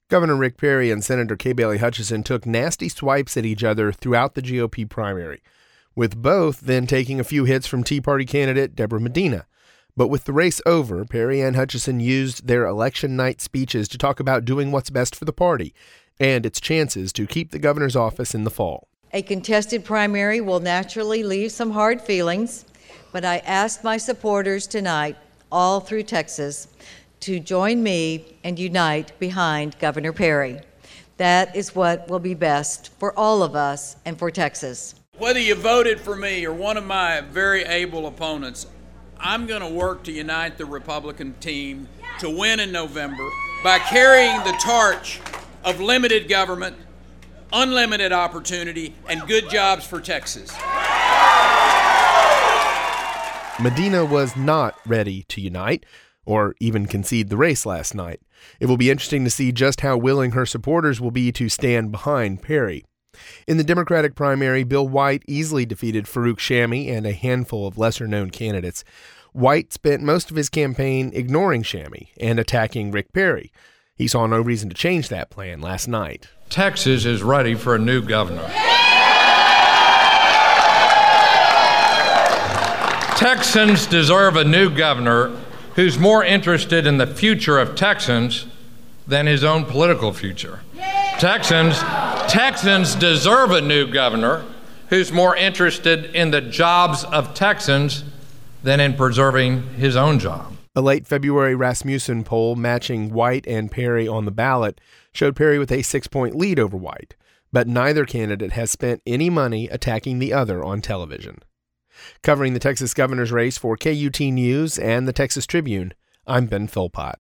Governor Rick Perry and Senator Kay Bailey Hutchison took nasty swipes at each other throughout the GOP primary, with both then taking a few hits from Tea Party candidate Deborah Medina. But with the race over, Perry and Hutchison used their election night speeches to talk about doing what's best for the party and its chances to keep the governor's office in the fall. A contested primary will naturally leave some hard feelings, but I asked my supporters tonight, all through Texas, to join me and unite behind Governor Perry. That is what will be best for all of us and for Texas. Whether you voted for me or one of my very able opponents, I'm going to work to unite the Republican team to win in November by carrying the torch of limited government, unlimited opportunity, and good jobs for Texas. Medina was not ready to unite or even concede the race last night. It will be interesting to see just how willing her supporters will be to stand behind Perry. In the Democratic primary, Bill White easily defeated Farouk Shammi and a handful of lesser-known candidates. White spent most of his campaign ignoring Shammi and attacking Rick Perry. He saw no reason to change that plan last night. Texas is ready for a new governor. Texans deserve a new governor who's more interested in the future of Texans than his own political future. Texans deserve a new governor who's more interested in the jobs of Texans than in preserving his own job. A late February Rasmussen poll matching White and Perry on the ballot showed Perry with a 6-point lead over White, but neither candidate has spent any money attacking the other on television. Covering the Texas governor's race for KUT News and the Texas Tribune, I'm Ben Philpott.